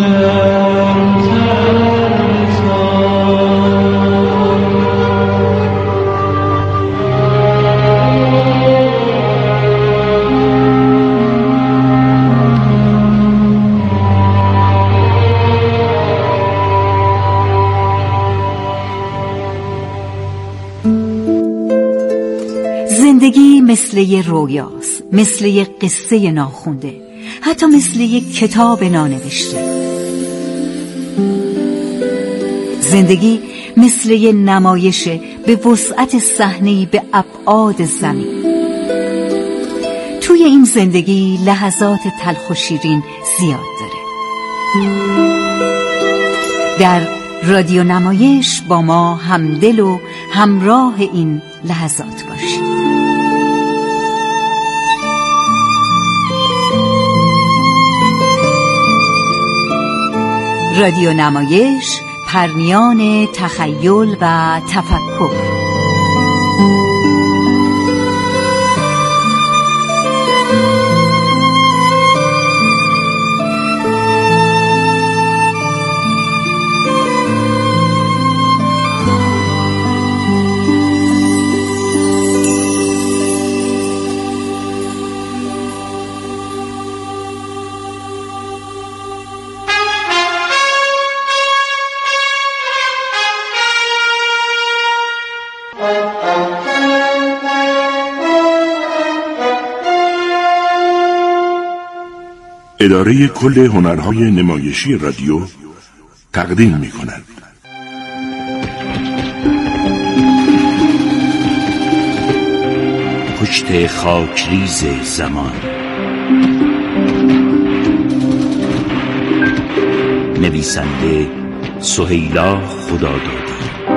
زندگی مثل یه رویاست، مثل یه قصه ناخونده، حتی مثل یه کتاب نانوشته. زندگی مثل یه نمایشه به وسعت صحنه‌ای به ابعاد زمین. توی این زندگی لحظات تلخ و شیرین زیاد داره. در رادیو نمایش با ما همدل و همراه این لحظات باشید. رادیو نمایش، پرمیان تخیل و تفکر. اداره کل هنرهای نمایشی رادیو تقدیم می‌کند. پشت خاکریز زمان. نویسنده سهیلا خدادادی.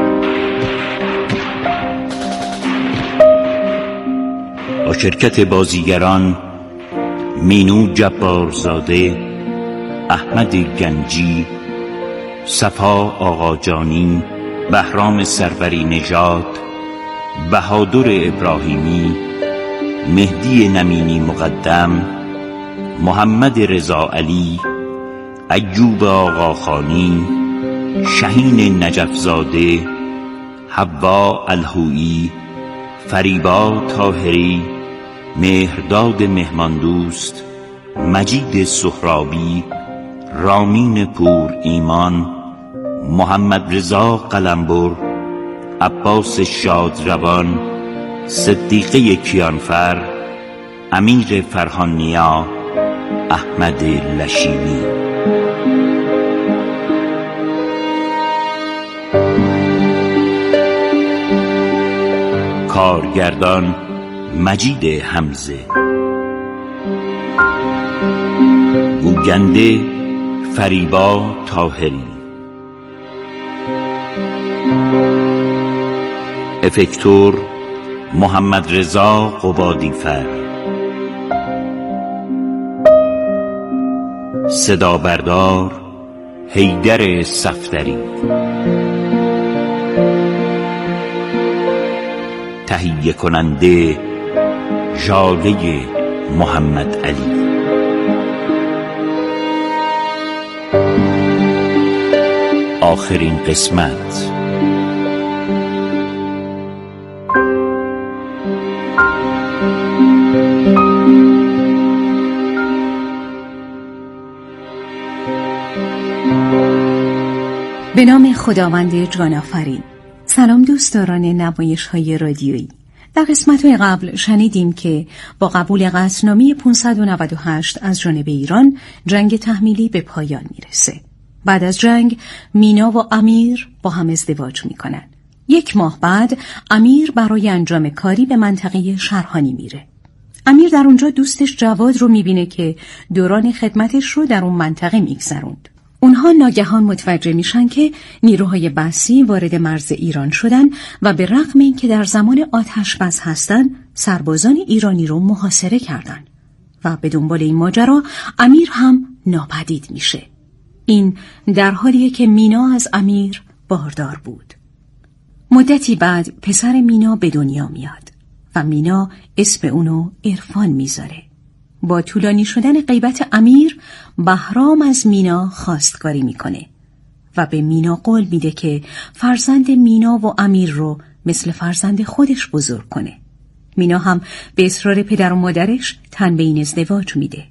با شرکت بازیگران مینو جبارزاده، احمد گنجی، صفا آقاجانی، بهرام سروری نژاد، بهادر ابراهیمی، مهدی نمینی مقدم، محمد رضا علی، ایوب آقاخانی، شهین نجفزاده، حوا الهویی، فریبا طاهری، مهرداد مهماندوست، مجید سهرابی، رامین پور ایمان، محمد رضا قلمبر، عباس شادروان، صدیقه کیانفر، امیر فرهانیا، احمد لشیمی. کارگردان مجید حمزه. گوینده فریبا طاهری. افکتور محمد رضا قبادیفر. صدا بردار حیدر صفدری. تهیه کننده ژاله محمد علی. آخرین قسمت. به نام خداوند جان آفرین. سلام دوستداران نمایش‌های رادیویی. در قسمت‌های قبل شنیدیم که با قبول قطعنامه 598 از جانب ایران جنگ تحمیلی به پایان میرسه. بعد از جنگ مینا و امیر با هم ازدواج میکنن. 1 ماه بعد امیر برای انجام کاری به منطقه شرهانی میره. امیر در اونجا دوستش جواد رو میبینه که دوران خدمتش رو در اون منطقه میگذروند. اونها ناگهان متوجه میشن که نیروهای بحثی وارد مرز ایران شدن و به رغم اینکه در زمان آتش بس هستن، سربازان ایرانی رو محاصره کردن و به دنبال این ماجرا امیر هم ناپدید میشه. این در حالیه که مینا از امیر باردار بود. مدتی بعد پسر مینا به دنیا میاد و مینا اسم اونو عرفان میذاره. با طولانی شدن غیبت امیر، بهرام از مینا خواستگاری میکنه و به مینا قول میده که فرزند مینا و امیر رو مثل فرزند خودش بزرگ کنه. مینا هم به اصرار پدر و مادرش تن به این ازدواج میده.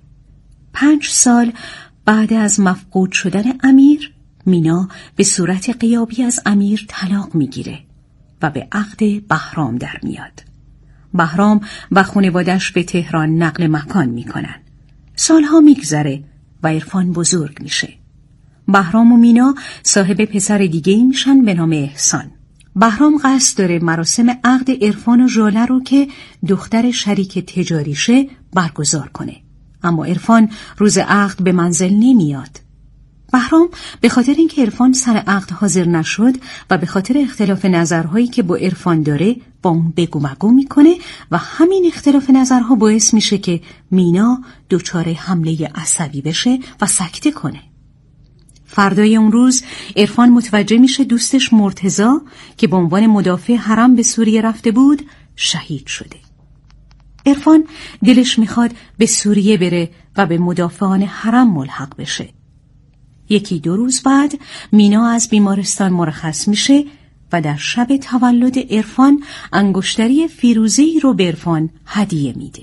5 سال بعد از مفقود شدن امیر، مینا به صورت غیابی از امیر طلاق میگیره و به عقد بهرام در میاد. بهرام و خانواده‌اش به تهران نقل مکان میکنن. سالها میگذره و عرفان بزرگ میشه. بهرام و مینا صاحب پسر دیگه‌ای میشن به نام احسان. بهرام قصد داره مراسم عقد عرفان و ژاله رو که دختر شریک تجاریشه برگزار کنه، اما عرفان روز عقد به منزل نمیاد. بهرام به خاطر اینکه عرفان سر عقد حاضر نشد و به خاطر اختلاف نظرهایی که با عرفان داره با اون بگو مگو میکنه و همین اختلاف نظرها باعث میشه که مینا دچار حمله عصبی بشه و سکته کنه. فردای اون روز عرفان متوجه میشه دوستش مرتضی که به عنوان مدافع حرم به سوریه رفته بود شهید شده. عرفان دلش میخواد به سوریه بره و به مدافعان حرم ملحق بشه. 1-2 روز بعد مینا از بیمارستان مرخص میشه و در شب تولد عرفان انگشتری فیروزه‌ای رو به عرفان هدیه میده.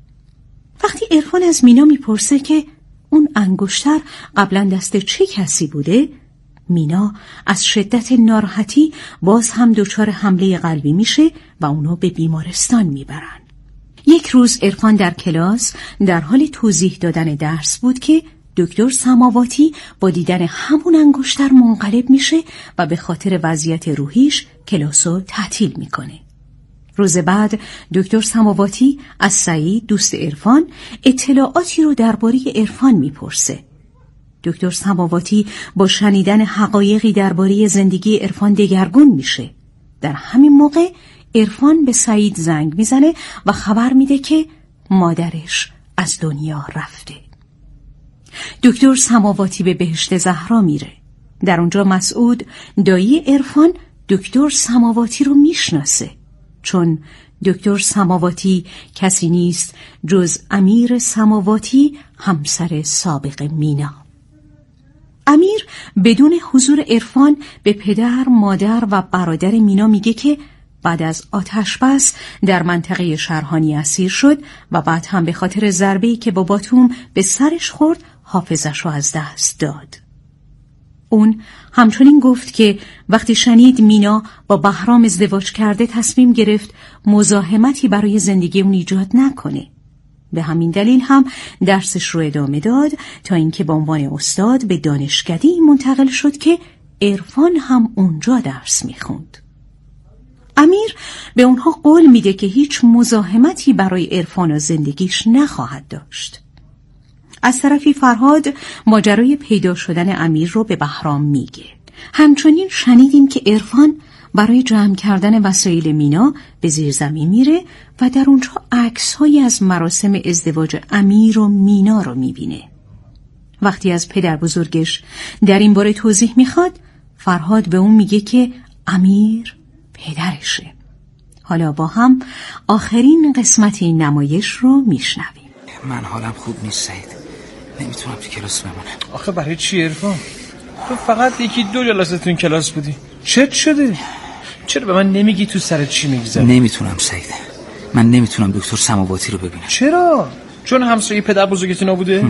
وقتی عرفان از مینا میپرسه که اون انگشتر قبلا دست چه کسی بوده، مینا از شدت ناراحتی باز هم دچار حمله قلبی میشه و اونو به بیمارستان میبرن. 1 روز عرفان در کلاس در حال توضیح دادن درس بود که دکتر سماواتی با دیدن همون انگشتر منقلب میشه و به خاطر وضعیت روحیش کلاسو تعطیل میکنه. روز بعد دکتر سماواتی از سعید دوست عرفان اطلاعاتی رو درباره عرفان میپرسه. دکتر سماواتی با شنیدن حقایقی درباره زندگی عرفان دگرگون میشه. در همین موقع عرفان به سعید زنگ میزنه و خبر میده که مادرش از دنیا رفته. دکتر سماواتی به بهشت زهرا میره. در اونجا مسعود دایی عرفان دکتر سماواتی رو میشناسه، چون دکتر سماواتی کسی نیست جز امیر سماواتی، همسر سابق مینا. امیر بدون حضور عرفان به پدر، مادر و برادر مینا میگه که بعد از آتش بس در منطقه شرهانی اسیر شد و بعد هم به خاطر ضربه‌ای که با باتوم به سرش خورد حافظش رو از دست داد. اون همچنین گفت که وقتی شنید مینا با بهرام ازدواج کرده تصمیم گرفت مزاحمتی برای زندگی اون ایجاد نکنه. به همین دلیل هم درسش رو ادامه داد تا اینکه به عنوان استاد به دانشکده‌ای منتقل شد که عرفان هم اونجا درس میخوند. امیر به اونها قول میده که هیچ مزاحمتی برای عرفان و زندگیش نخواهد داشت. از طرفی فرهاد ماجرای پیدا شدن امیر رو به بهرام میگه. همچنین شنیدیم که عرفان برای جمع کردن وسایل مینا به زیرزمین میره و در اونجا عکس‌هایی از مراسم ازدواج امیر و مینا رو میبینه. وقتی از پدر بزرگش در این باره توضیح میخواد، فرهاد به اون میگه که امیر پدرشه. حالا با هم آخرین قسمت این نمایش رو میشنویم. من حالم خوب نیست سعید، نمیتونم تو کلاس بمونم. آخه برای چی عرفان؟ تو فقط 1-2 جلسه تو این کلاس بودی. چت شده؟ چرا به من نمیگی تو سرت چی میگذره؟ نمیتونم سعید، من نمیتونم دکتر سماواتی رو ببینم. چرا؟ چون همسایه پدر بزرگت نبوده؟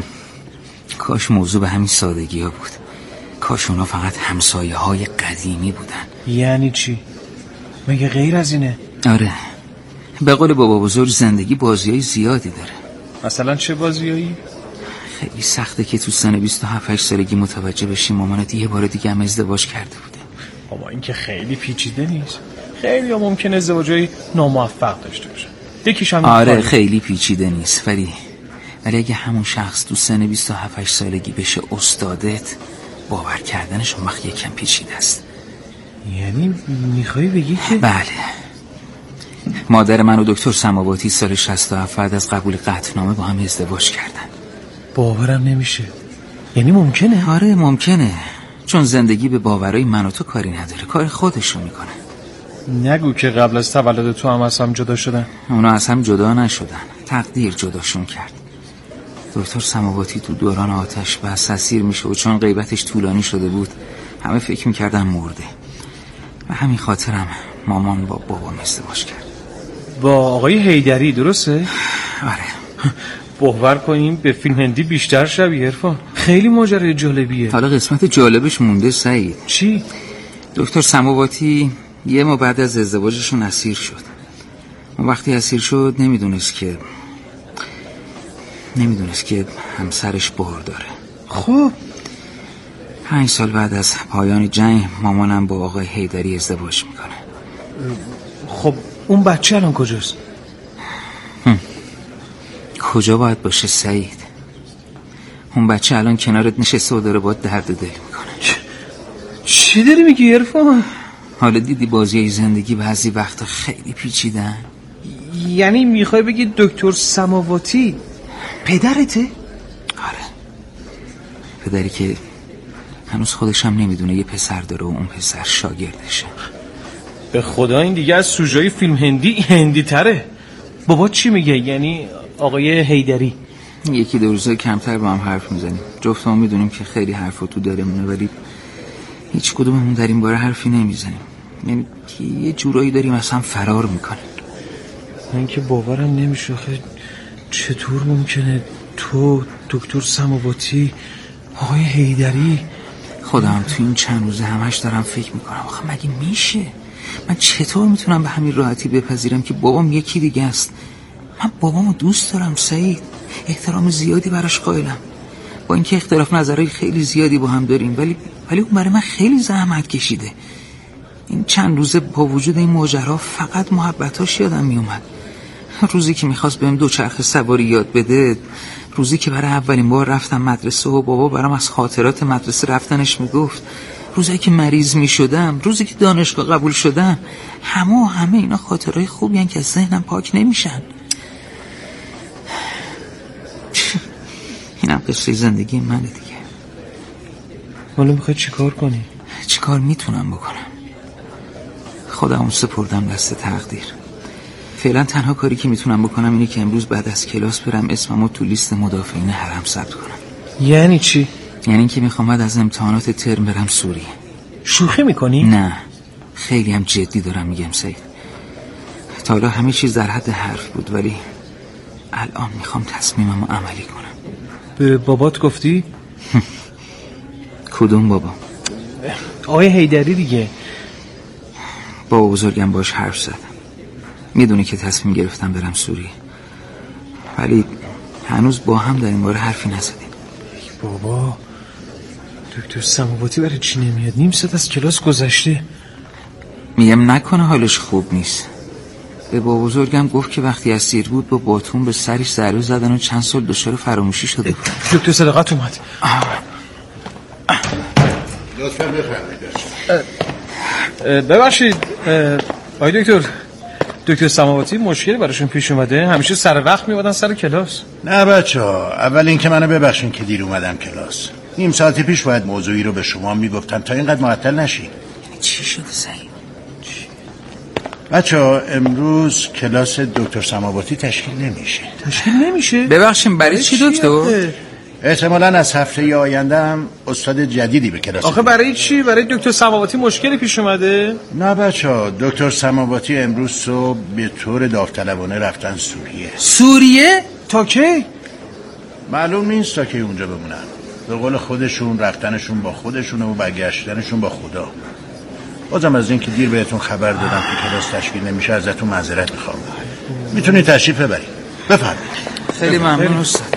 کاش موضوع به همین سادگی ها بود. کاش اونا فقط همسایه های قدیمی بودن. یعنی چی؟ مگه غیر از اینه؟ آره، به قول بابا بزرگ زندگی بازیای زیادی داره. مثلا چه بازیایی؟ خیلی سخته که تو سن 27-8 سالگی متوجه بشیم مامانت یه بار دیگه هم ازدواج کرده بوده. بابا این که خیلی پیچیده نیست. خیلی ها ممکنه ازدواجای ناموفق داشته باشه. یکیش هم آره خیلی پیچیده نیست، ولی اگه همون شخص تو سن 27-8 سالگی بشه استادت، باور کردنش اون وقت یکم پیچیده است. یعنی میخوای بگی که؟ بله، مادر من و دکتر سماواتی سال 67 بعد از قبول قطعنامه با هم ازدواج کردن. باورم نمیشه. یعنی ممکنه؟ آره ممکنه، چون زندگی به باورای من و تو کاری نداره، کار خودشو میکنه. نگو که قبل از تولد تو هم از هم جدا شدن. اونا از هم جدا نشدن، تقدیر جداشون کرد. دکتر سماواتی تو دوران آتش بس اسیر میشه و چون غیبتش طولانی شده بود همه فکر میکردن مرده و همین خاطرم مامان با بابام ازدواج کرد. با آقای حیدری درسته؟ آره. باور کنیم به فیلم هندی بیشتر شبیه عرفان. خیلی ماجرای جالبیه. حالا قسمت جالبش مونده سعید. چی؟ دکتر سماواتی یه ماه بعد از ازدواجشون اسیر شد. اون وقتی اسیر شد نمیدونست که همسرش بار داره. خب 5 سال بعد از پایان جنگ مامانم با آقای حیدری ازدواج میکنه. خب اون بچه الان کجاست؟ کجا باید باشه سعید؟ اون بچه الان کنارت نشسته و داره باید درد دل میکنه. چی داری میگی عرفان؟ حالا دیدی بازی زندگی بعضی وقتا خیلی پیچیدن؟ یعنی میخوای بگی دکتر سماواتی پدرته؟ آره، پدری که هنوز خودش هم نمیدونه یه پسر داره و اون پسر شاگردشه. به خدا این دیگه از سوژای فیلم هندی تره. بابا چی میگه؟ یعنی آقای حیدری؟ یکی دو روزه کمتر با هم حرف میزنیم. جفتمون میدونیم که خیلی حرفا تو دلمونه ولی هیچ کدوممون در این باره حرفی نمیزنیم. یعنی یه جورایی داریم اصلا فرار میکنیم. من که باورم نمیشه. چطور ممکنه تو دکتر سماواتی آقای حیدری؟ خودم تو این چند روزه همش دارم فکر میکنم آخه مگه میشه؟ من چطور میتونم به همین راحتی بپذیرم که بابام یکی دیگه است؟ من بابامو دوست دارم سعید، احترام زیادی براش قائلم، با اینکه اختلاف نظرهای خیلی زیادی با هم داریم ولی اون برای من خیلی زحمت کشیده. این چند روزه با وجود این ماجرا فقط محبتاش یادم میومد. روزی که میخواست بهم دوچرخه سواری یاد بده، روزی که برای اولین بار رفتم مدرسه و بابا برام از خاطرات مدرسه رفتنش میگفت، روزی که مریض میشدم، روزی که دانشگاه قبول شدم، همه اینا خاطرهای خوبی هن که از ذهنم پاک نمیشن. اینم قصه زندگی منه دیگه. حالا میخوای چیکار کنی؟ چیکار میتونم بکنم؟ خودمو سپردم دست تقدیر. فعلا تنها کاری که میتونم بکنم اینه که امروز بعد از کلاس برم اسممو تو لیست مدافعین حرم ثبت کنم. یعنی چی؟ یعنی اینکه میخوام بعد از امتحانات ترم برم سوریه. شوخی میکنی؟ نه، خیلی هم جدی دارم میگم سعید. تا حالا همه چیز در حد حرف بود ولی الان میخوام تصمیممو عملی کنم. به بابات گفتی؟ کدوم بابا؟ آقای حیدری دیگه. با بزرگم باش حرف زدم، میدونی که تصمیم گرفتم برم سوریه ولی هنوز با هم در این باره حرفی نزدیم. بابا دکتر سماواتی برای چی نمیاد؟ نیم ساعت از کلاس گذشته. میگم نکنه حالش خوب نیست. به با بزرگم گفت که وقتی اسیر بود با باتون به سرش ضربه زدن و چند سال دچار فراموشی شده بود. دکتر صداقت اومد. لطفاً بفرمایید. ببخشید آقای دکتر سماواتی مشکلی براشون پیش اومده؟ همیشه سر وقت میومدن سر کلاس. نه بچه‌ها، اول اینکه منو ببخشین که دیر اومدم کلاس. نیم ساعت پیش باید موضوعی رو به شما میگفتم تا اینقدر معطل نشین. چی شده سعید؟ بچه‌ها امروز کلاس دکتر سماواتی تشکیل نمیشه. ببخشیم برای چی دکتر؟ احتمالاً از هفته آینده هم استاد جدیدی به کلاس. آخه برای چی؟ برای دکتر سماواتی مشکلی پیش اومده؟ نه بچه‌ها، دکتر سماواتی امروز صبح به طور داوطلبانه رفتن سوریه؟ تا کی؟ معلوم نیست تا کی اونجا بمونن. به قول خودشون رفتنشون با خودشونه و برگشتنشون با خدا. بازم از اینکه دیر بهتون خبر دادم که کلاس تشکیل نمیشه ازتون معذرت میخوام. میتونید تشریف ببرید. بفرمایید. خیلی ممنون استاد.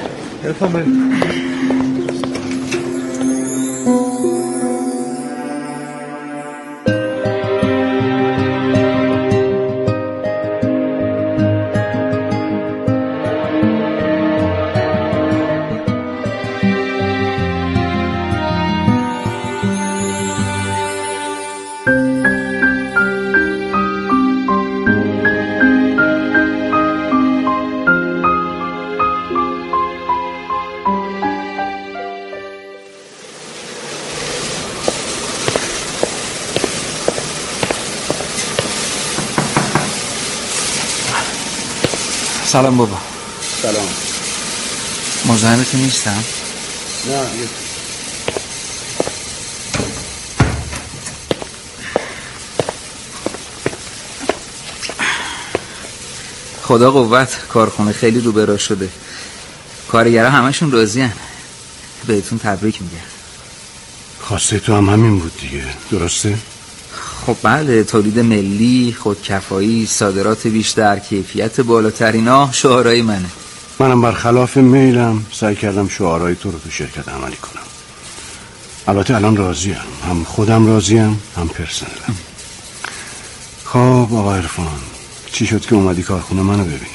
سلام بابا. سلام. مزاحمتون نیستم؟ نه. خدا قوت، کارخونه خیلی رو به راه شده. کارگرها همشون راضین. بهتون تبریک میگم. خواسته تو هم همین بود دیگه، درسته؟ خب بله، تولید ملی، خودکفایی، صادرات بیشتر، کیفیت بالاتر، اینا شعارهای منه. منم برخلاف میلم سعی کردم شعارهای تو رو تو شرکت عملی کنم. البته الان راضیم، هم خودم راضیم هم پرسنلم. خب آقا عرفان، چی شد که اومدی کارخونه منو ببینی؟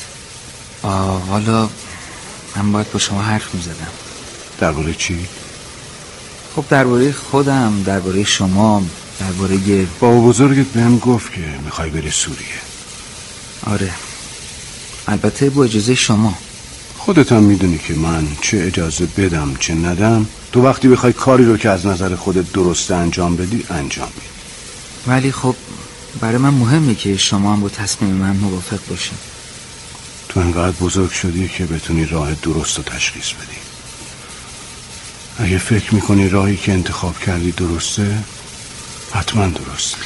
والا من باید با شما حرف میزدم. درباره چی؟ خب درباره خودم، درباره شما، درباره بابا بزرگت بهم گفت که میخوای بری سوریه. آره، البته با اجازه شما. خودت هم میدونی که من چه اجازه بدم چه ندم، تو وقتی بخوای کاری رو که از نظر خودت درسته انجام بدی انجام میدی. ولی خب برای من مهمه که شما هم با تصمیم من موافق باشین. تو انقدر بزرگ شدی که بتونی راه درست رو تشخیص بدی. اگه فکر میکنی راهی که انتخاب کردی درسته، حتما درسته.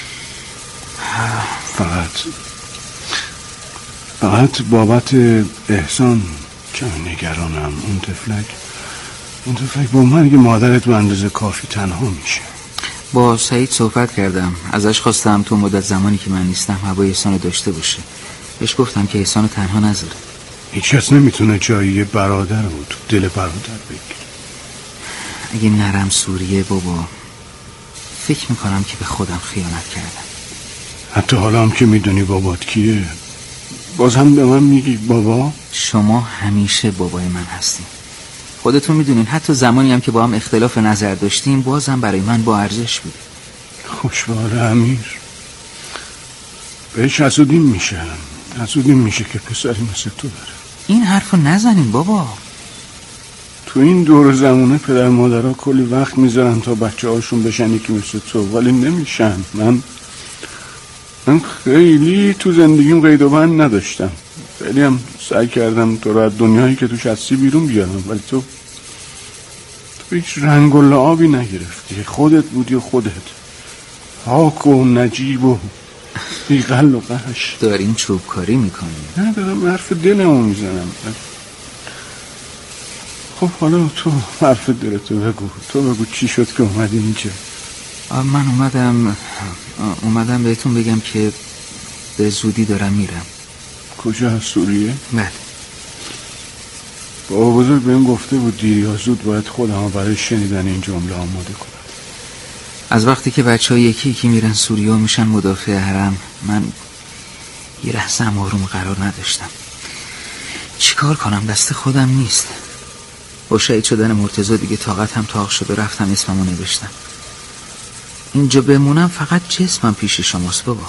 فقط بابت احسان کمی نگرانم. اون تفلک با مرگ مادرت به اندازه کافی تنها میشه. با سعید صحبت کردم، ازش خواستم تو مدت زمانی که من نیستم هوای احسانو داشته باشه. بهش گفتم که احسانو تنها نذاره. هیچ کس نمیتونه جایی برادر رو تو دل برادر بگیره. اگه نرم سوریه بابا، فکر میکنم که به خودم خیانت کردم. حتی حالا هم که میدونی بابات کیه، باز هم به من میگی بابا؟ شما همیشه بابای من هستین. خودتون میدونین حتی زمانی هم که با هم اختلاف نظر داشتیم باز هم برای من با ارزش بود. خوشباره امیر، بهش حسودیم میشه که پسری مثل تو داره. این حرفو نزنین بابا. تو این دور زمونه پدر مادرها کلی وقت میذارن تا بچه هاشون بشن یکی مثل تو، ولی نمیشن. من خیلی تو زندگیم قید و بند نداشتم، خیلی هم سعی کردم تو رو از دنیایی که توش هستی بیرون بیارم، ولی تو هیچ رنگ و لعابی نگرفتی. خودت بودی و خودت، پاک و نجیب و بیقل و قش. دارین چوبکاری میکنین؟ نه، دارم حرف دلمو میزنم. خب حالا تو حرف دلتو بگو. تو بگو چی شد که اومدی اینجا؟ من اومدم بهتون بگم که به زودی دارم میرم. کجا؟ سوریه؟ بله. بابا بزرگ بهم گفته بود دیر یا زود باید خودم برای شنیدن این جمله آماده کنم. از وقتی که بچه‌ها یکی یکی میرن سوریه و میشن مدافع حرم، من یه لحظه هم آروم قرار نداشتم. چیکار کنم؟ دست خودم نیست. با شهید شدن مرتضی دیگه طاقتم تاق شد و رفتم اسممو نوشتم. اینجا بمونم فقط جسمم پیش شماست بابا.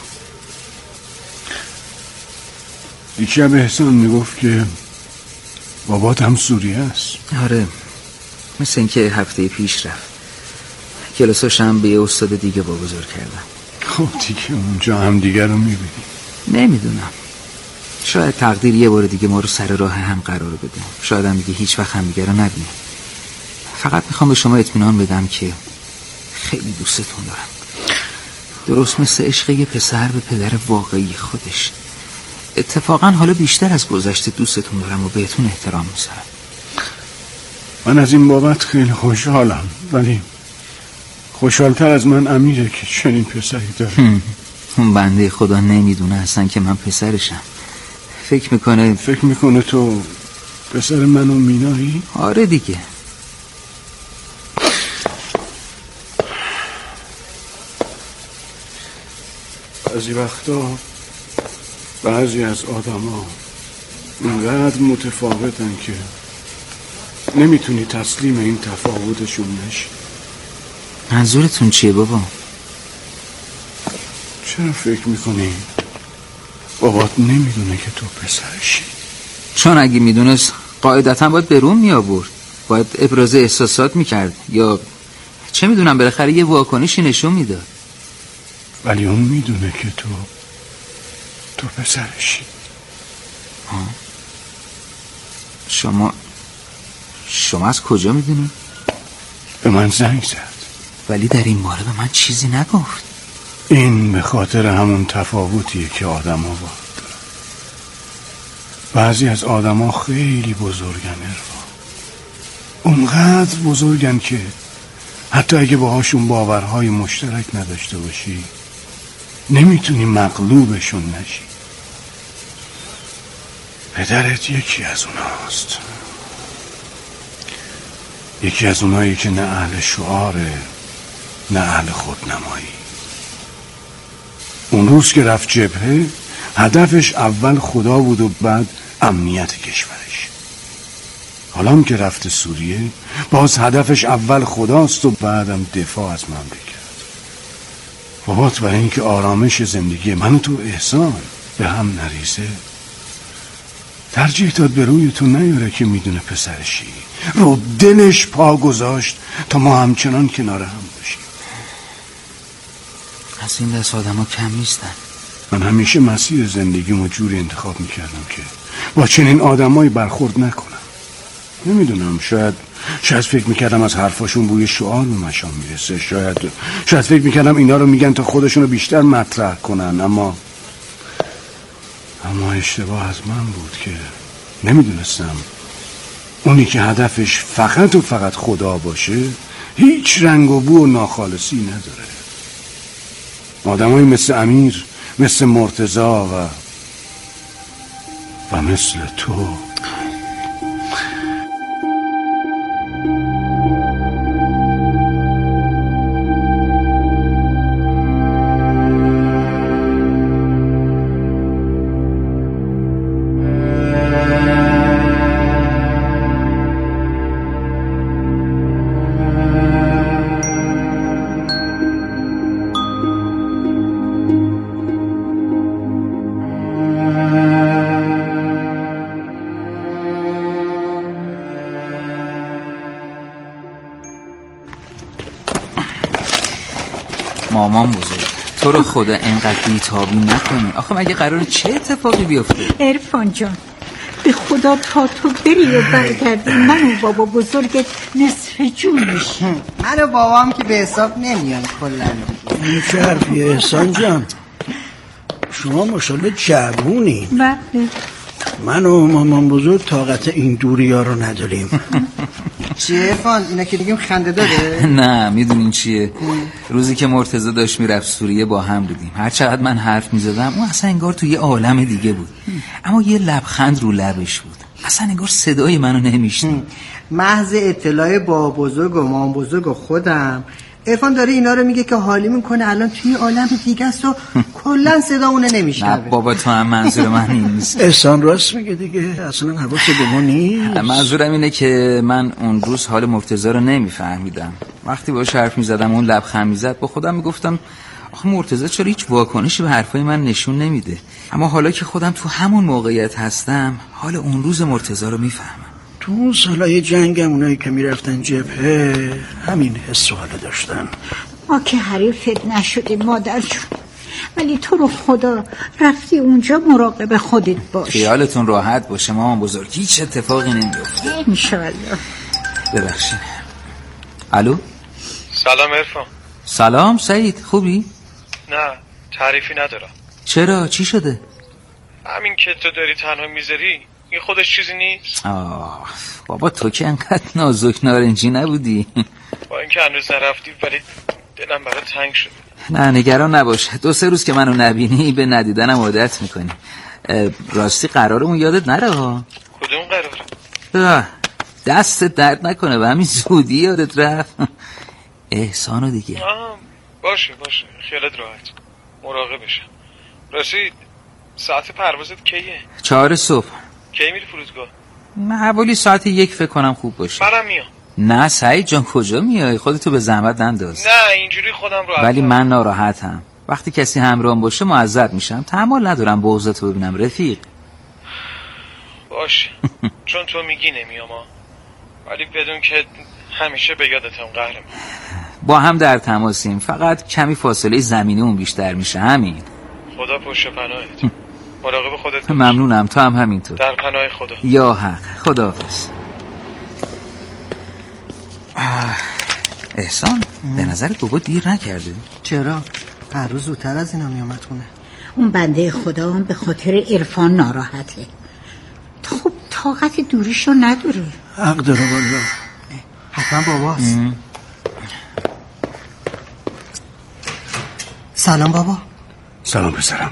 یکی به احسان میگفت که بابات هم سوریه است. آره، مثل اینکه هفته پیش رفت. کلاساش هم به یه استاد دیگه واگذار کردم. خب دیگه اونجا هم دیگه رو میبینی. نمیدونم، شاید تقدیر یه بار دیگه ما رو سر راه هم قرار بده. شاید هم دیگه هیچ وقت هم دیگه رو نبینیم. فقط میخوام به شما اطمینان بدم که خیلی دوستتون دارم، درست مثل عشق یه پسر به پدر واقعی خودش. اتفاقا حالا بیشتر از گذشته دوستتون دارم و بهتون احترام میذارم. من از این بابت خیلی خوشحالم، ولی خوشحالتر از من امیره که چنین پسری داره. اون بنده خدا نمیدونه اصلا که من پسرشم. فکر میکنه تو پسر من و مینایی؟ آره دیگه. بعضی وقتا بعضی از آدما اینقدر متفاوتن که نمیتونی تسلیم این تفاوتشون نشی. منظورتون چیه بابا؟ چرا فکر میکنی بابات نمیدونه که تو پسرشی؟ چون اگه میدونست قاعدتا باید به روم میآورد، باید ابراز احساسات میکرد، یا چه میدونم بالاخره یه واکنشی نشون میداد. ولی اون میدونه که تو پسرشی. شما از کجا میدونی؟ به من زنگ زد، ولی در این باره به من چیزی نگفت. این به خاطر همون تفاوتیه که آدم ها باید دارن. بعضی از آدم ها خیلی بزرگن عرفان، اونقدر بزرگن که حتی اگه باهاشون باورهای مشترک نداشته باشی نمیتونی مغلوبشون نشی. پدرت یکی از اوناست، یکی از اونایی که نه اهل شعاره نه اهل خودنمایی. اون روز که رفت جبهه هدفش اول خدا بود و بعد امنیت کشورش. حالا هم که رفت سوریه باز هدفش اول خداست و بعدم دفاع از مملکت. بابات برای اینکه آرامش زندگی من و تو احسان به هم نریزه ترجیح داد به روی تو نیاره که میدونه پسرشی. رو دلش پا گذاشت تا ما همچنان کنار هم باشیم. از این دست آدم ها کم نیستن. من همیشه مسیر زندگیمو جوری انتخاب میکردم که با چنین آدمایی برخورد نکنم. نمیدونم، شاید فکر میکردم از حرفاشون بوی شعار به مشام میرسه، شاید فکر میکردم اینا رو میگن تا خودشونو بیشتر مطرح کنن، اما اشتباه از من بود که نمیدونستم اونی که هدفش فقط و فقط خدا باشه هیچ رنگ و بو و ناخالصی نداره. آدمایی مثل امیر، مثل مرتضی و مثل تو. مامان بزرگ، تو رو خدا انقدر بیتابی نکنی. آخه مگه قراره چه اتفاقی بیفته؟ عرفان جان، به خدا تا تو بری و برگردی من و بابا بزرگت نصف جون میشیم. من و بابام که به حساب نمیان کلن. این چه حرفیه احسان جان؟ شما ماشاءالله جوونی. بله. من و مامان بزرگ طاقت این دوری ها رو نداریم. چیه عرفان؟ اینا که دیگیم خنده داره؟ نه، میدونین چیه؟ روزی که مرتضی داشت میرفت سوریه با هم بودیم. هر چقدر من حرف میزدم اون اصلا انگار تو یه عالم دیگه بود، اما یه لبخند رو لبش بود. اصلا انگار صدای منو نمیشنید. محض اطلاع بابا بزرگ و مامان بزرگ و خودم، عرفان داره اینا رو میگه که حالی میکنه الان توی عالم دیگه است و کلا صدامونه نمیشنوه. نه بابا، تو هم منظور من نیست. احسان راست میگه دیگه، اصلا حواست به ما نیست. منظورم اینه که من اون روز حال مرتضی رو نمیفهمیدم. وقتی باهاش حرف میزدم اون لبخند میزد، با خودم میگفتم آخه مرتضی چرا هیچ واکنشی به حرفای من نشون نمیده. اما حالا که خودم تو همون موقعیت هستم حال اون روز مرتضی رو میفهمم. تو اون سالای جنگم اونایی که میرفتن جبهه همین حس و حالو داشتن. ما که حریفت نشدیم مادر جون، ولی تو رو خدا رفتی اونجا مراقب خودت باش. خیالتون راحت باشه مامان بزرگ، هیچ اتفاقی نمیفته انشالله. ببخشید. الو. سلام عرفان. سلام سعید، خوبی؟ نه تعریفی ندارم. چرا؟ چی شده؟ همین که تو داری تنها میذاری این خودش چیزی نیست. بابا تو که انقدر نازک نارنجی نبودی. با اینکه هنوز نرفتی ولی دلم برات تنگ شد. نه نگران نباش، 2-3 روز که منو نبینی به ندیدنم عادت میکنی. راستی قرارمون یادت نره ها. کدوم قرار؟ دست درد نکنه و همین زودی یادت رفت. احسانو دیگه. باشه خیالت راحت، مراقبشم. راستی ساعت پروازت کیه؟ 4 صبح. کی میری فرودگاه؟ من حوالی ساعت 1 فکر کنم خوب باشه. منم میام. نه سعید جان کجا میای؟ خودتو به زحمت ننداز. نه اینجوری خودم راحتم. ولی من ناراحتم. وقتی کسی همراهم باشه معذب میشم. تحمل ندارم بغضتو ببینم رفیق. باشه چون تو میگی نمیام، ولی بدون که همیشه به یادتم قهرم. با هم در تماسیم، فقط کمی فاصله زمینیمون بیشتر میشه، همین. خدا پشت پناهت. مراقب خودت باش. ممنونم، تو هم همینطور. در پناه خدا. یا حق. خداحافظ. احسان به نظرت بابا دیر نکرده؟ چرا؟ هر روز زودتر از اینا میامد خونه. اون بنده خدا هم به خاطر عرفان ناراحته. خب طاقت دوریشو نداره. حق داره والله. حتما باباست. سلام بابا. سلام پسرم.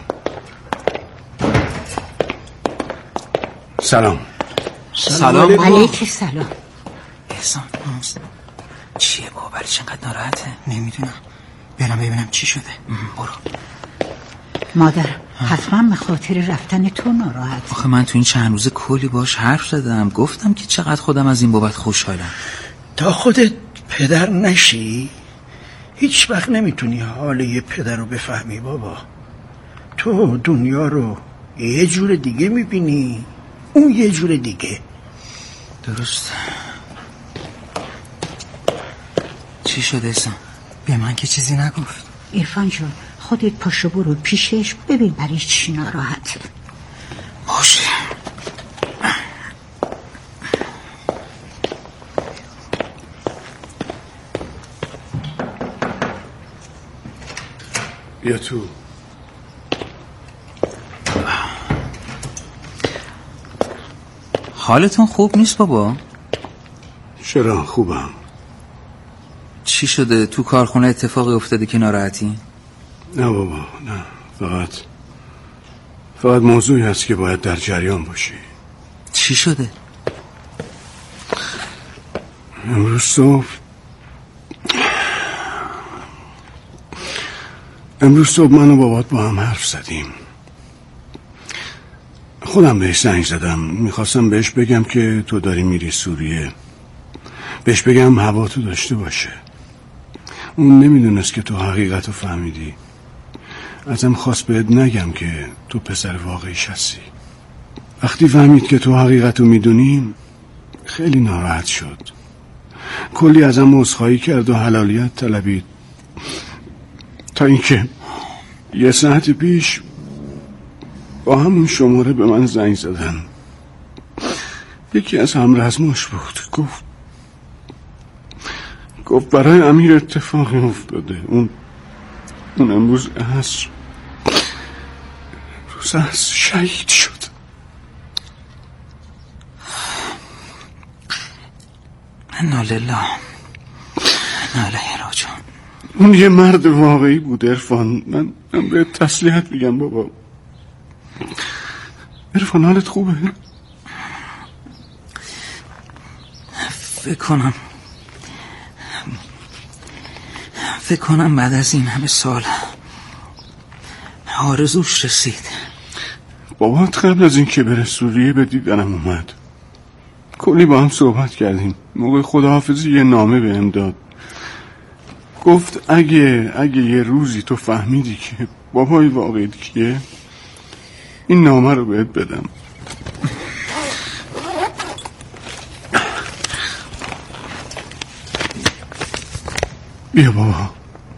سلام. سلام بابا. علیک سلام. احسان چیه بابا؟ برای چقدر ناراحته؟ نمیدونم، برم ببینم چی شده. برو. مادر حتما به خاطر رفتن تو ناراحت. آخه من تو این چند روز کلی باش حرف زدم، گفتم که چقدر خودم از این بابت خوشحالم. تا خودت پدر نشی هیچ وقت نمیتونی حال یه پدر رو بفهمی بابا. تو دنیا رو یه جور دیگه میبینی، اون یه جور دیگه. درست. چی شده احسان؟ به من که چیزی نگفت. عرفان جان خودت پاشو برو پیشش ببین برای چی ناراحته. باشه. بیا تو. حالتون خوب نیست بابا؟ چرا خوبم. چی شده؟ تو کارخونه اتفاقی افتاده که ناراحتی؟ نه بابا نه، فقط موضوعی هست که باید در جریان باشی. چی شده؟ امروز صبح من و بابات با هم حرف زدیم. خودم بهش زنگ زدم، میخواستم بهش بگم که تو داری میری سوریه، بهش بگم هوا تو داشته باشه. اون نمیدونست که تو حقیقت رو فهمیدی. ازم خواست بهت نگم که تو پسر واقعیش هستی. وقتی فهمید که تو حقیقت رو میدونی خیلی ناراحت شد، کلی ازم عذرخواهی کرد و حلالیت طلبید، تا اینکه یه ساعت پیش با همون شماره به من زنگ زدن. یکی از همرزماش بود، گفت برای امیر اتفاقی افتاده. اون امروز عصر شهید شد. انا لله انا الیه راجعون. اون یه مرد واقعی بود عرفان. من به تسلیت میگم بابا. عرفان حالت خوبه؟ فکر کنم بعد از این همه سال آرزوش رسید. بابات قبل از این که بره سوریه به دیدنم اومد، کلی با هم صحبت کردیم. موقع خداحافظی یه نامه بهم داد، گفت اگه یه روزی تو فهمیدی که بابای واقعیت کیه این نامه رو بهت بدم. بیا بابا،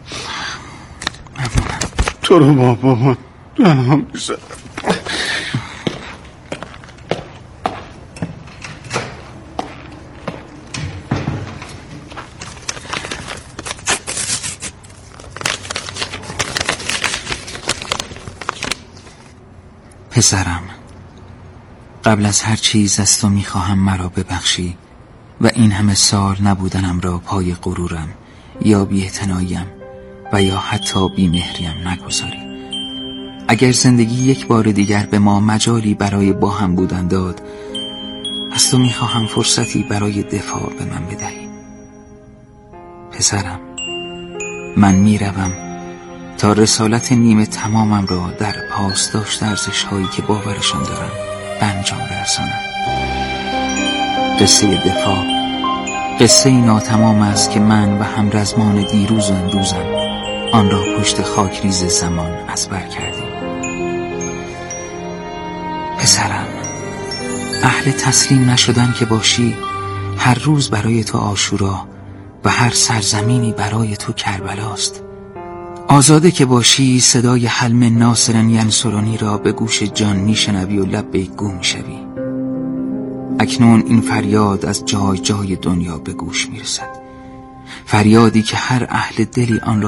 تو رو بابا دارم میزدم. پسرم، قبل از هر چیز از تو میخواهم مرا ببخشی و این همه سال نبودنم را پای غرورم یا بی‌اعتناییم و یا حتی بی‌مهریم نگذاری. اگر زندگی یک بار دیگر به ما مجالی برای با هم بودن داد، از تو میخواهم فرصتی برای دفاع به من بدهی. پسرم، من میروم تا رسالت نیمه تمامم را در پاسداشت ارزش‌هایی که باورشان دارم به انجام برسانم. قصه دفاع قصه ناتمام است که من و همرزمان دیروز و امروزم آن را پشت خاکریز زمان از بر کردیم. پسرم، اهل تسلیم نشدن که باشی، هر روز برای تو عاشورا و هر سرزمینی برای تو کربلاست. آزاده که باشی، صدای حلم ناصرن ینصرانی را به گوش جان میشنوی و لبیک گو میشوی. اکنون این فریاد از جای جای دنیا به گوش میرسد. فریادی که هر اهل دلی آن را